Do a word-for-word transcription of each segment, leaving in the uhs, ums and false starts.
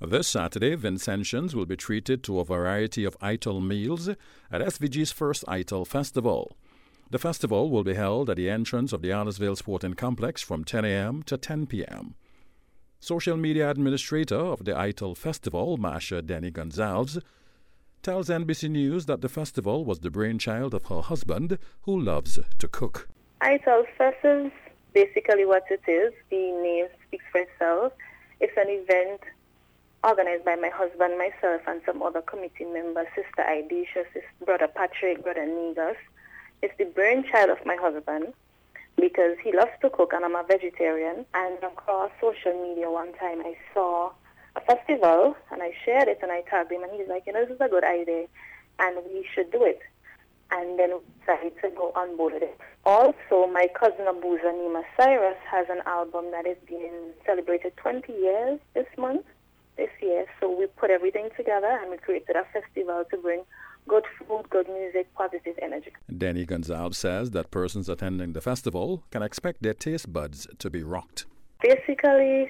This Saturday, Vincentians will be treated to a variety of Ital meals at S V G's first Ital Festival. The festival will be held at the entrance of the Ardersville Sporting Complex from ten a.m. to ten p.m. Social media administrator of the Ital Festival, Masha Denny Gonzalez, tells N B C News that the festival was the brainchild of her husband, who loves to cook. Ital Fest is basically what it is. The name speaks for itself. It's an event organized by my husband, myself, and some other committee members, Sister Idisha, Sister, Brother Patrick, Brother Negus. It's the brainchild of my husband because he loves to cook and I'm a vegetarian. And across social media one time I saw a festival and I shared it and I tagged him and he's like, you know, this is a good idea and we should do it. And then we decided to go on board with it. Also, my cousin Abuza Nima Cyrus has an album that is being celebrated twenty years this month, this year. So we put everything together and we created a festival to bring good food, good music, positive energy. Denny Gonzalez says that persons attending the festival can expect their taste buds to be rocked. Basically,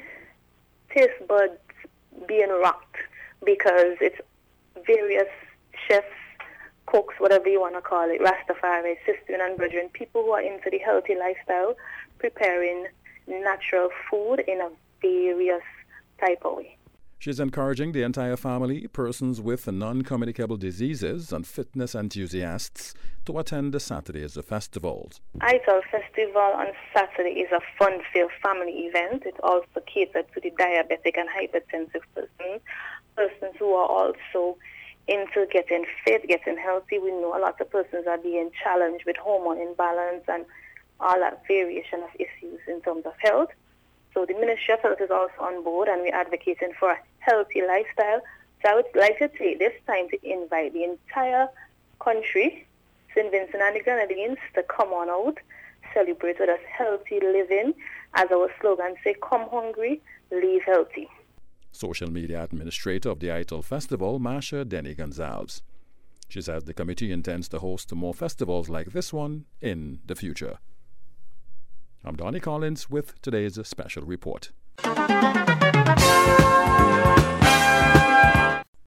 taste buds being rocked because it's various chefs, cooks, whatever you want to call it, Rastafari, sisters and brethren, people who are into the healthy lifestyle, preparing natural food in a various type of way. She's encouraging the entire family, persons with non-communicable diseases and fitness enthusiasts to attend the Saturday's festivals. Ital Festival on Saturday is a fun-filled family event. It also caters to the diabetic and hypertensive persons, persons who are also into getting fit, getting healthy. We know a lot of persons are being challenged with hormone imbalance and all that variation of issues in terms of health. So the Ministry of Health is also on board and we're advocating for a healthy lifestyle. So I would like to take this time to invite the entire country, Saint Vincent and the Grenadines, to come on out, celebrate with us healthy living. As our slogan says, come hungry, leave healthy. Social media administrator of the Ital Festival, Masha Denny Gonzalez. She says the committee intends to host more festivals like this one in the future. I'm Donnie Collins with today's special report.